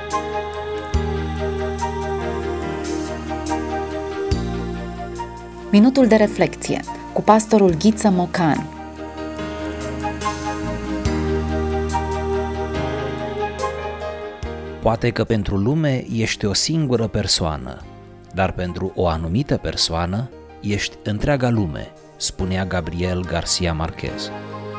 Minutul de reflecție cu pastorul Ghiță Mocan. Poate că pentru lume ești o singură persoană, dar pentru o anumită persoană ești întreaga lume, spunea Gabriel Garcia Marquez.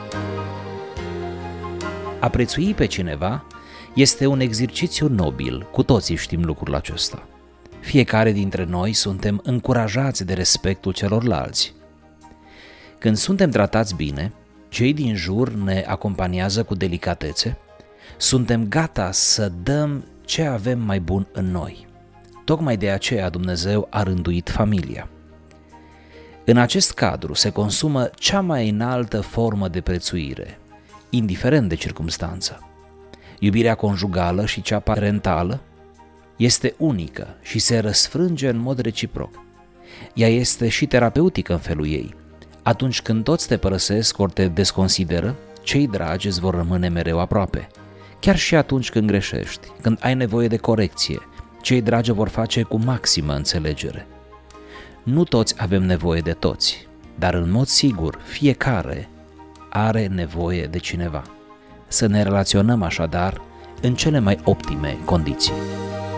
A prețui pe cineva este un exercițiu nobil, cu toții știm lucrul acesta. Fiecare dintre noi suntem încurajați de respectul celorlalți. Când suntem tratați bine, cei din jur ne acompaniază cu delicatețe, suntem gata să dăm ce avem mai bun în noi. Tocmai de aceea Dumnezeu a rânduit familia. În acest cadru se consumă cea mai înaltă formă de prețuire, indiferent de circumstanță. Iubirea conjugală și cea parentală este unică și se răsfrânge în mod reciproc. Ea este și terapeutică în felul ei. Atunci când toți te părăsesc ori te desconsideră, cei dragi îți vor rămâne mereu aproape. Chiar și atunci când greșești, când ai nevoie de corecție, cei dragi vor face cu maximă înțelegere. Nu toți avem nevoie de toți, dar în mod sigur fiecare are nevoie de cineva. Să ne relaționăm așadar în cele mai optime condiții.